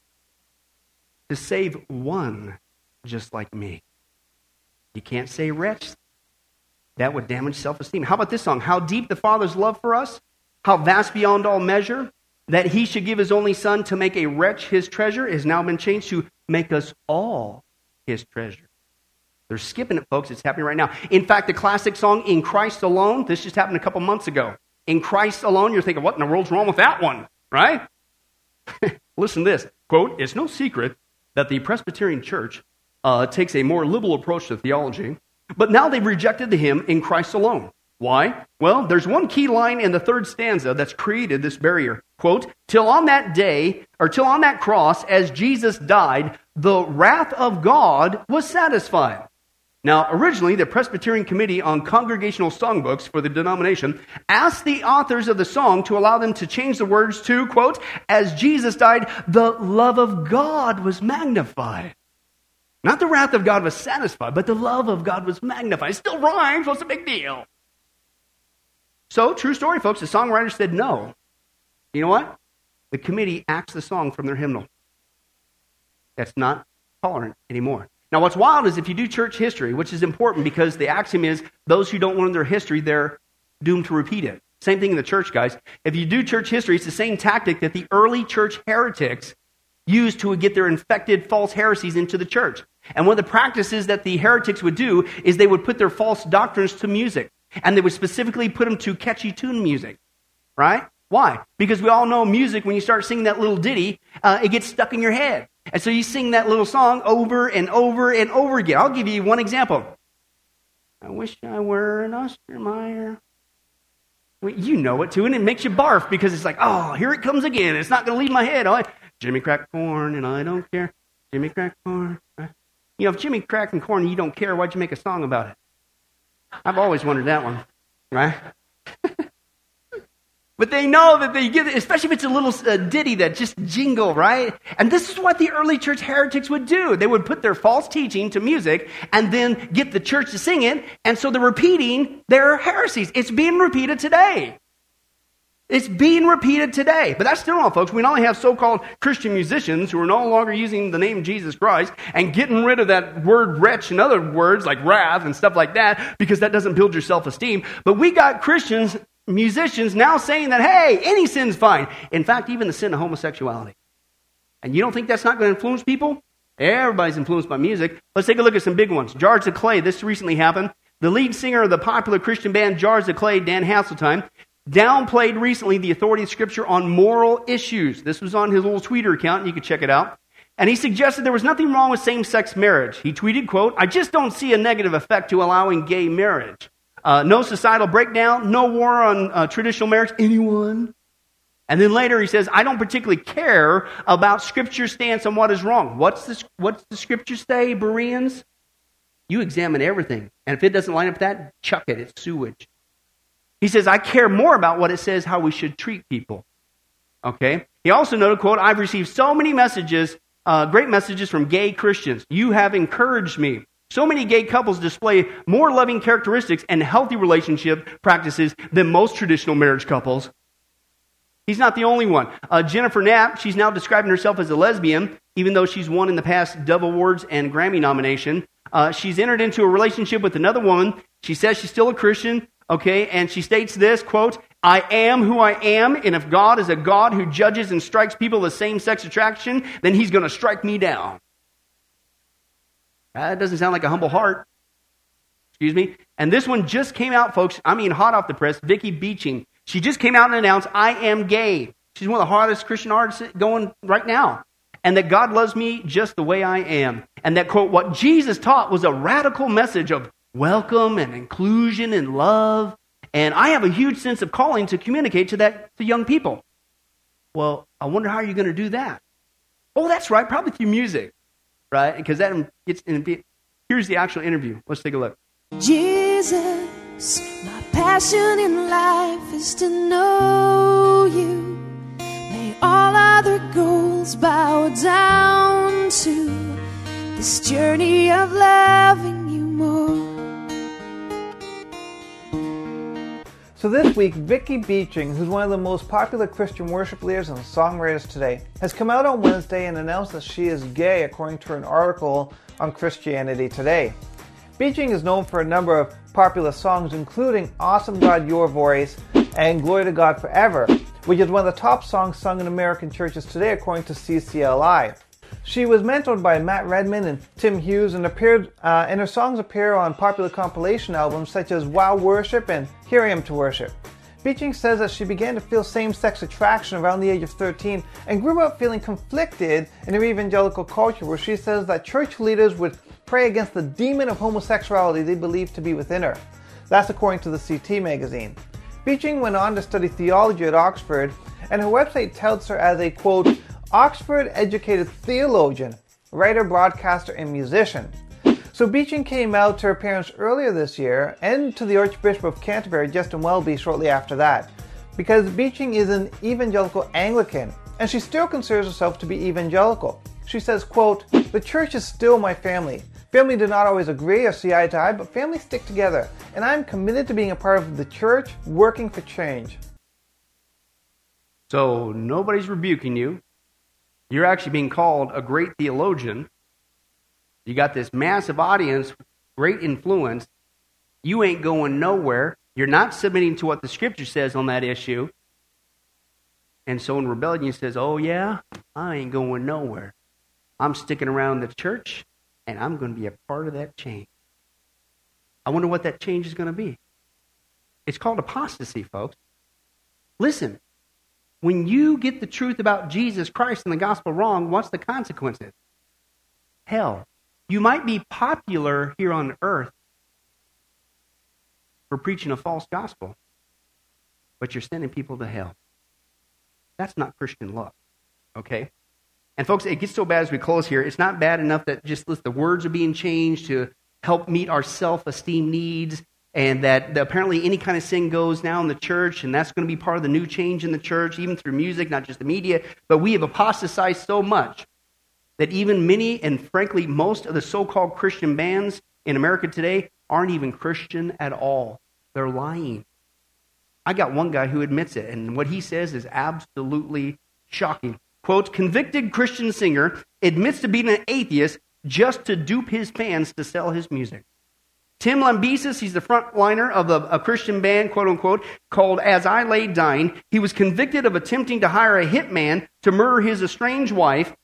To save one just like me. You can't say wretch. That would damage self-esteem. How about this song? How deep the Father's love for us, how vast beyond all measure, that He should give His only Son to make a wretch His treasure, has now been changed to make us all His treasure. They're skipping it, folks. It's happening right now. In fact, the classic song, In Christ Alone, this just happened a couple months ago. In Christ Alone, you're thinking, what in the world's wrong with that one? Right? Listen to this. Quote, it's no secret that the Presbyterian Church takes a more liberal approach to theology, but now they've rejected the hymn In Christ Alone. Why? Well, there's one key line in the third stanza that's created this barrier. Quote, till on that day, or till on that cross, as Jesus died, the wrath of God was satisfied. Now, originally, the Presbyterian Committee on Congregational Songbooks for the denomination asked the authors of the song to allow them to change the words to, quote, as Jesus died, the love of God was magnified. Not the wrath of God was satisfied, but the love of God was magnified. It still rhymes. What's the big deal? So, true story, folks. The songwriter said no. You know what? The committee axed the song from their hymnal. That's not tolerant anymore. Now, what's wild is if you do church history, which is important because the axiom is those who don't learn their history, they're doomed to repeat it. Same thing in the church, guys. If you do church history, it's the same tactic that the early church heretics used to get their infected false heresies into the church. And one of the practices that the heretics would do is they would put their false doctrines to music. And they would specifically put them to catchy tune music. Right? Why? Because we all know music, when you start singing that little ditty, it gets stuck in your head. And so you sing that little song over and over and over again. I'll give you one example. I wish I were an Ostermeyer. Well, you know it too, and it makes you barf because it's like, oh, here it comes again. It's not going to leave my head. Jimmy cracked corn and I don't care. Jimmy cracked corn. You know, if Jimmy cracked corn and you don't care, why'd you make a song about it? I've always wondered that one, right? But they know that they give it, especially if it's a little ditty that just jingle, right? And this is what the early church heretics would do. They would put their false teaching to music and then get the church to sing it. And so they're repeating their heresies. It's being repeated today. It's being repeated today. But that's still not, folks. We not only have so-called Christian musicians who are no longer using the name Jesus Christ and getting rid of that word wretch and other words like wrath and stuff like that because that doesn't build your self-esteem. But we got Christians, musicians now saying that, hey, any sin's fine. In fact, even the sin of homosexuality. And you don't think that's not going to influence people? Everybody's influenced by music. Let's take a look at some big ones. Jars of Clay. This recently happened. The lead singer of the popular Christian band Jars of Clay, Dan Hasseltine, downplayed recently the authority of Scripture on moral issues. This was on his little Twitter account. You can check it out. And he suggested there was nothing wrong with same-sex marriage. He tweeted, quote, "I just don't see a negative effect to allowing gay marriage. No societal breakdown, no war on traditional marriage. Anyone?" And then later he says, "I don't particularly care about Scripture's stance on what is wrong." What's the Scripture say, Bereans? You examine everything. And if it doesn't line up with that, chuck it. It's sewage. He says, "I care more about what it says how we should treat people." Okay? He also noted, quote, "I've received so many messages, great messages from gay Christians. You have encouraged me. So many gay couples display more loving characteristics and healthy relationship practices than most traditional marriage couples." He's not the only one. Jennifer Knapp, she's now describing herself as a lesbian, even though she's won in the past Dove Awards and Grammy nomination. She's entered into a relationship with another woman. She says she's still a Christian, okay, and she states this, quote, "I am who I am, and if God is a God who judges and strikes people with same-sex attraction, then he's going to strike me down." That doesn't sound like a humble heart. Excuse me. And this one just came out, folks. I mean, hot off the press. Vicky Beeching. She just came out and announced, "I am gay." She's one of the hottest Christian artists going right now. And that God loves me just the way I am. And that, quote, what Jesus taught was a radical message of welcome and inclusion and love. And I have a huge sense of calling to communicate to young people. Well, I wonder how you're going to do that. Oh, that's right. Probably through music. Right? Because that gets in. Here's the actual interview. Let's take a look. Jesus, my passion in life is to know you. May all other goals bow down to this journey of loving you more. So this week, Vicky Beeching, who's one of the most popular Christian worship leaders and songwriters today, has come out on Wednesday and announced that she is gay, according to an article on Christianity Today. Beeching is known for a number of popular songs, including Awesome God, Your Voice, and Glory to God Forever, which is one of the top songs sung in American churches today, according to CCLI. She was mentored by Matt Redman and Tim Hughes, and her songs appear on popular compilation albums such as Wow Worship and Here I Am to Worship. Beeching says that she began to feel same-sex attraction around the age of 13 and grew up feeling conflicted in her evangelical culture, where she says that church leaders would pray against the demon of homosexuality they believed to be within her. That's according to the CT magazine. Beeching went on to study theology at Oxford, and her website touts her as a, quote, Oxford-educated theologian, writer, broadcaster, and musician. So Beeching came out to her parents earlier this year, and to the Archbishop of Canterbury, Justin Welby, shortly after that, because Beeching is an evangelical Anglican, and she still considers herself to be evangelical. She says, quote, "The church is still my family. Family do not always agree or see eye to eye, but families stick together, and I'm committed to being a part of the church, working for change." So nobody's rebuking you. You're actually being called a great theologian. You got this massive audience, great influence. You ain't going nowhere. You're not submitting to what the Scripture says on that issue. And so in rebellion, you says, "Oh yeah, I ain't going nowhere. I'm sticking around the church, and I'm going to be a part of that change." I wonder what that change is going to be. It's called apostasy, folks. Listen, when you get the truth about Jesus Christ and the gospel wrong, what's the consequences? Hell. You might be popular here on earth for preaching a false gospel, but you're sending people to hell. That's not Christian love, okay? And folks, it gets so bad as we close here. It's not bad enough that just the words are being changed to help meet our self-esteem needs, and that apparently any kind of sin goes now in the church, and that's going to be part of the new change in the church, even through music, not just the media. But we have apostatized so much that even many, and frankly most of the so-called Christian bands in America today aren't even Christian at all. They're lying. I got one guy who admits it, and what he says is absolutely shocking. Quote, "Convicted Christian singer admits to being an atheist just to dupe his fans to sell his music." Tim Lambesis, he's the frontliner of a Christian band, quote unquote, called As I Lay Dying. He was convicted of attempting to hire a hitman to murder his estranged wife,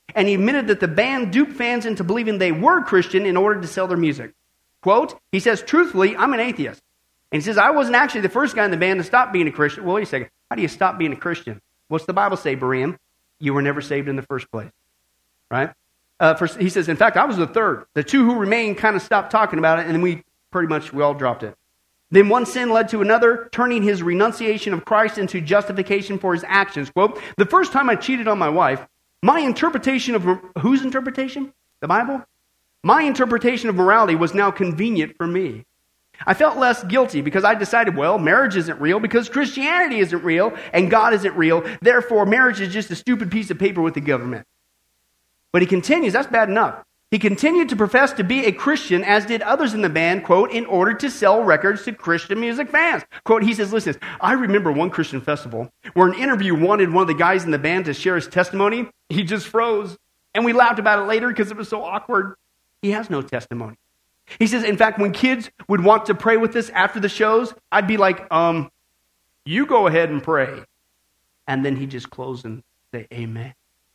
And he admitted that the band duped fans into believing they were Christian in order to sell their music. Quote, he says, truthfully, I'm an atheist. And he says, I wasn't actually the first guy in the band to stop being a Christian. Well, wait a second. How do you stop being a Christian? What's the Bible say, Berean? You were never saved in the first place. Right? He says, in fact, I was the third. The two who remained kind of stopped talking about it, and then we all dropped it. Then one sin led to another, turning his renunciation of Christ into justification for his actions. Quote, the first time I cheated on my wife, my interpretation of, whose interpretation? The Bible? My interpretation of morality was now convenient for me. I felt less guilty because I decided, well, marriage isn't real because Christianity isn't real and God isn't real. Therefore, marriage is just a stupid piece of paper with the government. But he continues, that's bad enough. He continued to profess to be a Christian, as did others in the band, quote, in order to sell records to Christian music fans. Quote, he says, listen, I remember one Christian festival where an interview wanted one of the guys in the band to share his testimony. He just froze. And we laughed about it later because it was so awkward. He has no testimony. He says, in fact, when kids would want to pray with us after the shows, I'd be like, you go ahead and pray. And then he'd just close and say, amen.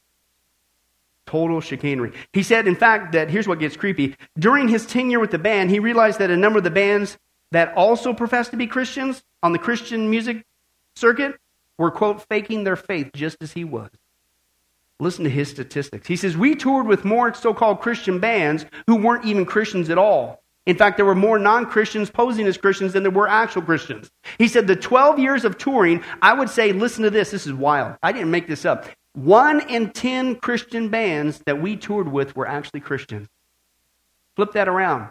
Total chicanery. He said, in fact, that here's what gets creepy. During his tenure with the band, he realized that a number of the bands that also professed to be Christians on the Christian music circuit were, quote, faking their faith just as he was. Listen to his statistics. He says, we toured with more so-called Christian bands who weren't even Christians at all. In fact, there were more non-Christians posing as Christians than there were actual Christians. He said, the 12 years of touring, I would say, listen to this. This is wild. I didn't make this up. 1 in 10 Christian bands that we toured with were actually Christians. Flip that around.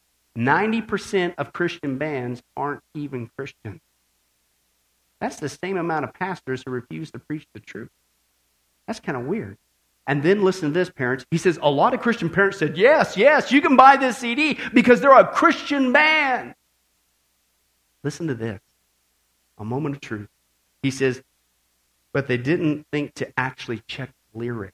90% of Christian bands aren't even Christian. That's the same amount of pastors who refuse to preach the truth. That's kind of weird. And then listen to this, parents. He says, a lot of Christian parents said, yes, you can buy this CD because they're a Christian band. Listen to this. A moment of truth. He says, but they didn't think to actually check the lyrics.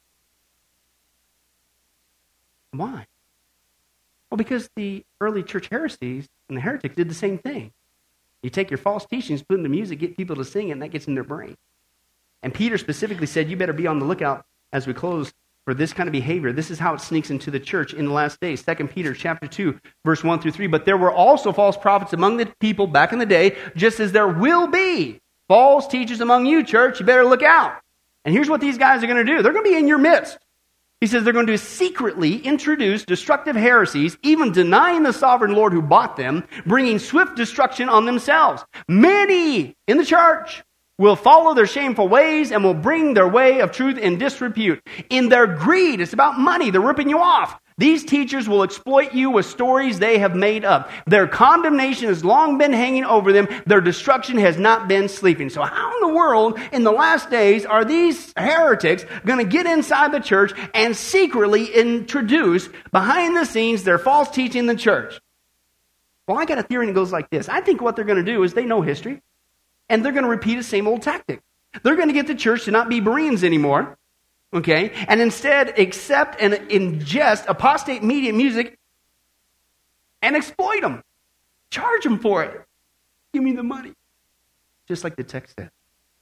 Why? Well, because the early church heresies and the heretics did the same thing. You take your false teachings, put them to music, get people to sing it, and that gets in their brain. And Peter specifically said, you better be on the lookout as we close for this kind of behavior. This is how it sneaks into the church in the last days. 2 Peter chapter 2, verse 1 through 3. But there were also false prophets among the people back in the day, just as there will be false teachers among you, church. You better look out. And here's what these guys are going to do. They're going to be in your midst. He says they're going to secretly introduce destructive heresies, even denying the sovereign Lord who bought them, bringing swift destruction on themselves. Many in the church will follow their shameful ways and will bring their way of truth in disrepute. In their greed, it's about money. They're ripping you off. These teachers will exploit you with stories they have made up. Their condemnation has long been hanging over them. Their destruction has not been sleeping. So how in the world, in the last days, are these heretics going to get inside the church and secretly introduce, behind the scenes, their false teaching in the church? Well, I got a theory that goes like this. I think what they're going to do is they know history, and they're going to repeat the same old tactic. They're going to get the church to not be Bereans anymore. Okay, and instead accept and ingest apostate media music and exploit them. Charge them for it. Give me the money. Just like the text said.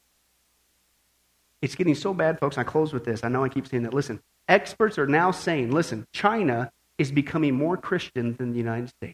It's getting so bad, folks. I close with this. I know I keep saying that. Listen, experts are now saying, listen, China is becoming more Christian than the United States.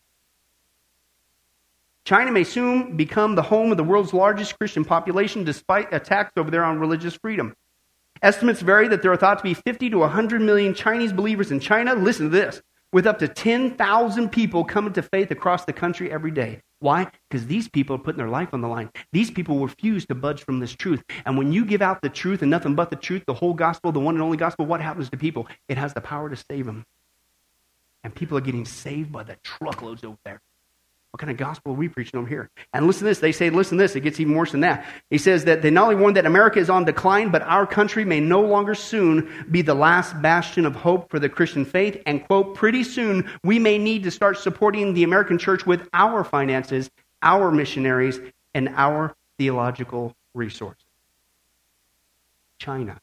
China may soon become the home of the world's largest Christian population despite attacks over there on religious freedom. Estimates vary that there are thought to be 50 to 100 million Chinese believers in China. Listen to this. With up to 10,000 people coming to faith across the country every day. Why? Because these people are putting their life on the line. These people refuse to budge from this truth. And when you give out the truth and nothing but the truth, the whole gospel, the one and only gospel, what happens to people? It has the power to save them. And people are getting saved by the truckloads over there. What kind of gospel are we preaching over here? And listen to this. They say, listen to this. It gets even worse than that. He says that they not only warn that America is on decline, but our country may no longer soon be the last bastion of hope for the Christian faith. And, quote, pretty soon we may need to start supporting the American church with our finances, our missionaries, and our theological resources. China.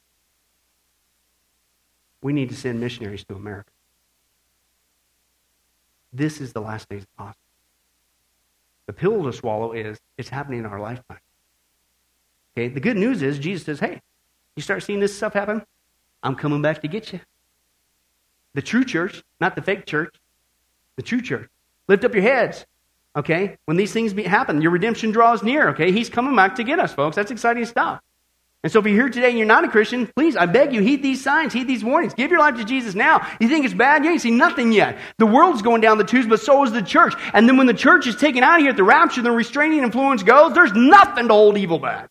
We need to send missionaries to America. This is the last days of the gospel. The pill to swallow is it's happening in our lifetime. Okay, the good news is Jesus says, hey, you start seeing this stuff happen, I'm coming back to get you. The true church, not the fake church. The true church. Lift up your heads. Okay? When these things happen, your redemption draws near. Okay? He's coming back to get us, folks. That's exciting stuff. And so if you're here today and you're not a Christian, please, I beg you, heed these signs, heed these warnings. Give your life to Jesus now. You think it's bad? You ain't seen nothing yet. The world's going down the tubes, but so is the church. And then when the church is taken out of here at the rapture, the restraining influence goes, there's nothing to hold evil back.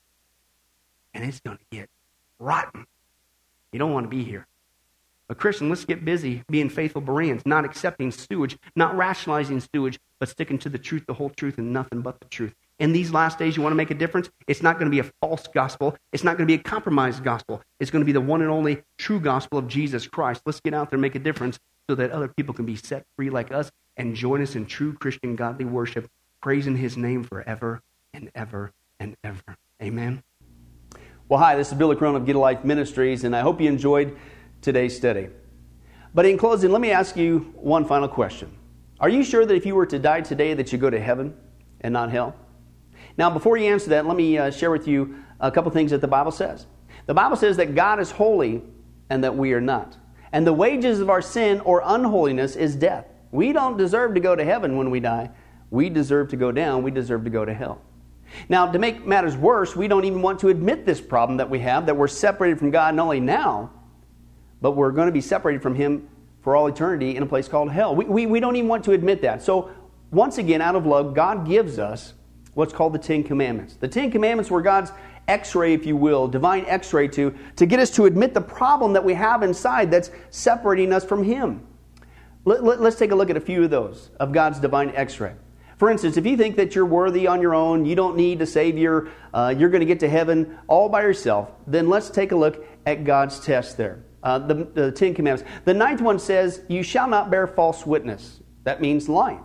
And it's going to get rotten. You don't want to be here. A Christian, let's get busy being faithful Bereans, not accepting sewage, not rationalizing sewage, but sticking to the truth, the whole truth, and nothing but the truth. In these last days, you want to make a difference? It's not going to be a false gospel. It's not going to be a compromised gospel. It's going to be the one and only true gospel of Jesus Christ. Let's get out there and make a difference so that other people can be set free like us and join us in true Christian godly worship, praising his name forever and ever and ever. Amen. Well, hi, this is Billy Crone of Get a Life Ministries, and I hope you enjoyed today's study. But in closing, let me ask you one final question. Are you sure that if you were to die today that you go to heaven and not hell? Now, before you answer that, let me share with you a couple things that the Bible says. The Bible says that God is holy and that we are not. And the wages of our sin or unholiness is death. We don't deserve to go to heaven when we die. We deserve to go down. We deserve to go to hell. Now, to make matters worse, we don't even want to admit this problem that we have, that we're separated from God not only now, but we're going to be separated from him for all eternity in a place called hell. We don't even want to admit that. So, once again, out of love, God gives us what's called the Ten Commandments. The Ten Commandments were God's x-ray, if you will, divine x-ray to get us to admit the problem that we have inside that's separating us from him. Let's take a look at a few of those, of God's divine x-ray. For instance, if you think that you're worthy on your own, you don't need a Savior, you're going to get to heaven all by yourself, then let's take a look at God's test there. The Ten Commandments. The ninth one says, you shall not bear false witness. That means lying.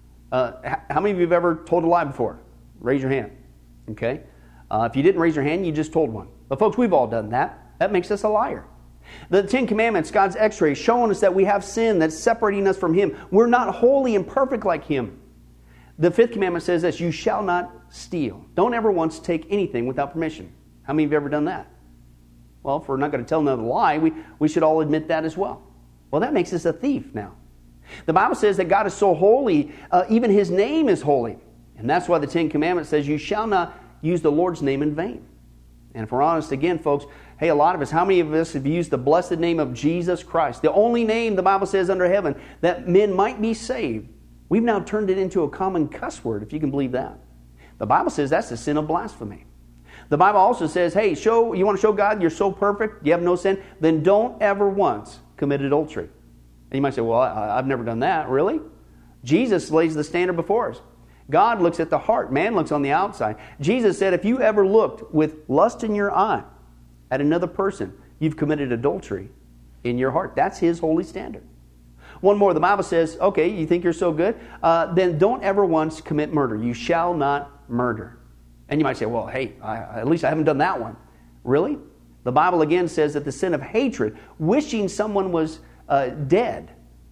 How many of you have ever told a lie before? Raise your hand. Okay? If you didn't raise your hand, you just told one. But folks, we've all done that. That makes us a liar. The Ten Commandments, God's x-ray, showing us that we have sin that's separating us from him. We're not holy and perfect like him. The fifth commandment says this, you shall not steal. Don't ever once take anything without permission. How many of you have ever done that? Well, if we're not going to tell another lie, we should all admit that as well. Well, that makes us a thief now. The Bible says that God is so holy, even his name is holy. And that's why the Ten Commandments says you shall not use the Lord's name in vain. And if we're honest again, folks, hey, a lot of us, how many of us have used the blessed name of Jesus Christ, the only name the Bible says under heaven that men might be saved? We've now turned it into a common cuss word, if you can believe that. The Bible says that's the sin of blasphemy. The Bible also says, hey, you want to show God you're so perfect, you have no sin, then don't ever once commit adultery. And you might say, well, I've never done that. Really? Jesus lays the standard before us. God looks at the heart. Man looks on the outside. Jesus said, if you ever looked with lust in your eye at another person, you've committed adultery in your heart. That's his holy standard. One more, the Bible says, okay, you think you're so good? Then don't ever once commit murder. You shall not murder. And you might say, well, hey, at least I haven't done that one. Really? The Bible again says that the sin of hatred, wishing someone was dead,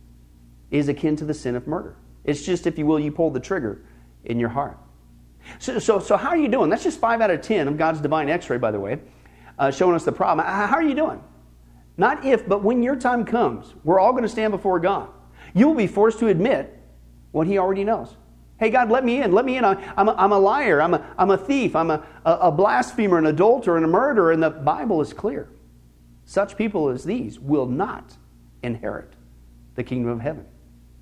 is akin to the sin of murder. It's just, if you will, you pull the trigger in your heart. So how are you doing? That's just 5 out of 10 of God's divine x-ray, by the way, showing us the problem. How are you doing? Not if, but when your time comes, we're all going to stand before God. You will be forced to admit what he already knows. Hey, God, let me in. Let me in. I'm a liar. I'm a thief. I'm a blasphemer, an adulterer, and a murderer. And the Bible is clear. Such people as these will not inherit the kingdom of heaven.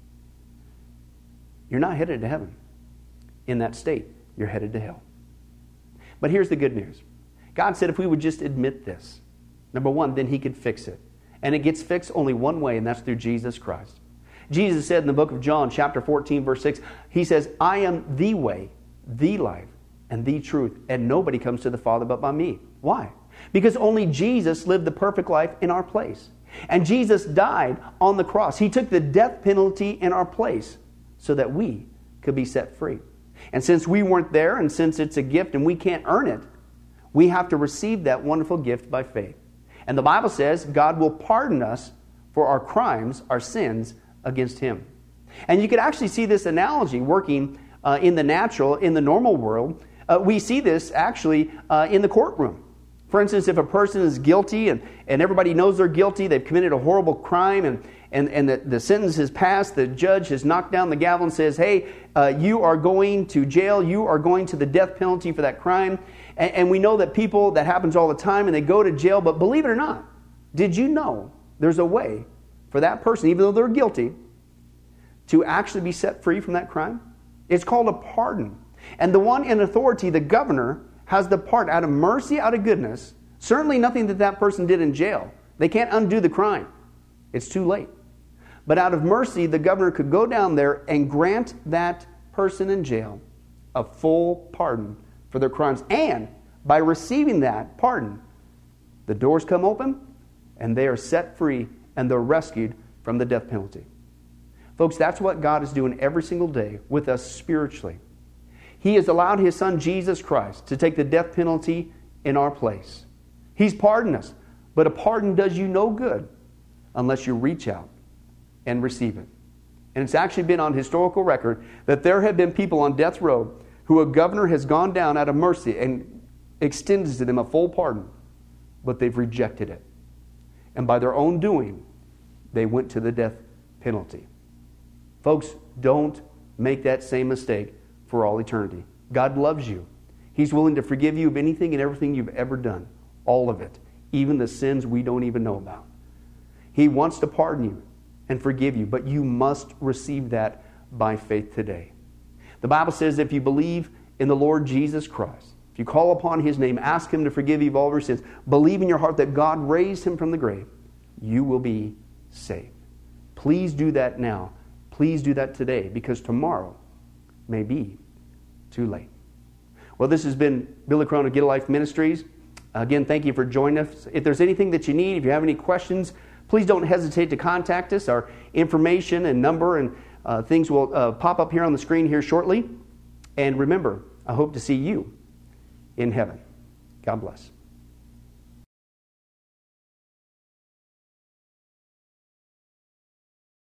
You're not headed to heaven. In that state, you're headed to hell. But here's the good news. God said if we would just admit this, number one, then he could fix it. And it gets fixed only one way, and that's through Jesus Christ. Jesus said in the book of John, chapter 14, verse 6, he says, I am the way, the life, and the truth, and nobody comes to the Father but by me. Why? Because only Jesus lived the perfect life in our place. And Jesus died on the cross. He took the death penalty in our place so that we could be set free. And since we weren't there, and since it's a gift and we can't earn it, we have to receive that wonderful gift by faith. And the Bible says God will pardon us for our crimes, our sins against him. And you could actually see this analogy working in the natural, in the normal world. We see this actually in the courtroom. For instance, if a person is guilty and everybody knows they're guilty, they've committed a horrible crime, and the sentence has passed, the judge has knocked down the gavel and says, hey, you are going to jail, you are going to the death penalty for that crime. And we know that people, that happens all the time, and they go to jail. But believe it or not, did you know there's a way for that person, even though they're guilty, to actually be set free from that crime? It's called a pardon. And the one in authority, the governor, has the part out of mercy, out of goodness. Certainly nothing that person did in jail. They can't undo the crime. It's too late. But out of mercy, the governor could go down there and grant that person in jail a full pardon for their crimes. And by receiving that pardon, the doors come open and they are set free and they're rescued from the death penalty. Folks, that's what God is doing every single day with us spiritually. He has allowed His Son, Jesus Christ, to take the death penalty in our place. He's pardoned us. But a pardon does you no good unless you reach out and receive it. And it's actually been on historical record that there have been people on death row who a governor has gone down out of mercy and extended to them a full pardon, but they've rejected it. And by their own doing, they went to the death penalty. Folks, don't make that same mistake for all eternity. God loves you. He's willing to forgive you of anything and everything you've ever done. All of it. Even the sins we don't even know about. He wants to pardon you and forgive you, but you must receive that by faith today. The Bible says if you believe in the Lord Jesus Christ, if you call upon His name, ask Him to forgive you of all your sins, believe in your heart that God raised Him from the grave, you will be saved. Please do that now. Please do that today, because tomorrow may be too late. Well, this has been Billy Crone of Get a Life Ministries. Again, thank you for joining us. If there's anything that you need, if you have any questions, please don't hesitate to contact us. Our information and number and things will pop up here on the screen here shortly. And remember, I hope to see you in heaven. God bless.